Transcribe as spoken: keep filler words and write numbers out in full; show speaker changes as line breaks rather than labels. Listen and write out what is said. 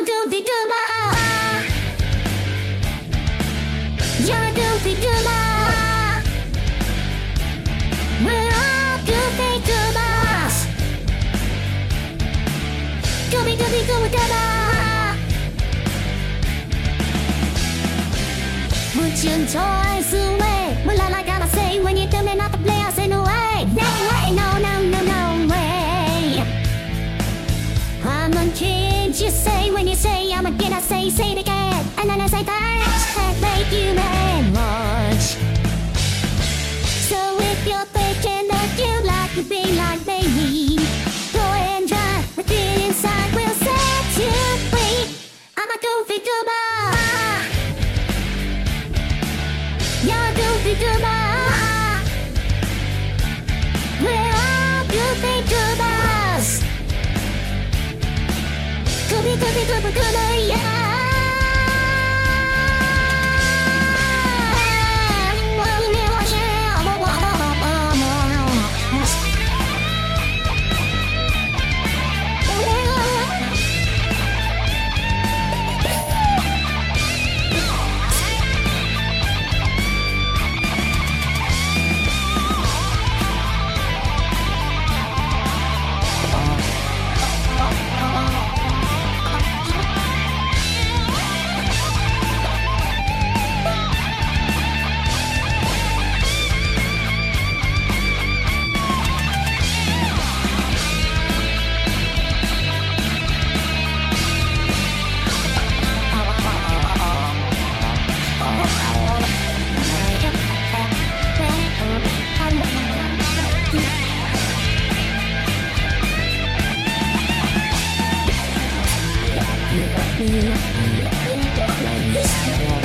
goofy goober. You're a goofy goober. We're all goofy goobers. Goofy goofy goober goober. Put your toys away. Well, all I gotta say when you tell me not to play, I say no way. No way, no, no, no, no way. I'm a kid, you say when you say I'm a kid, I say, say it again. And then I say thanks, can't make you mad much. So if you're thinking that you'd like to be like me, go ahead and try, the kid inside will set you free. I'm a goofy goober. You're a goofy goober. We're all goofy goobers. Goofy, goofy, goober, goober, yeah. Yeah.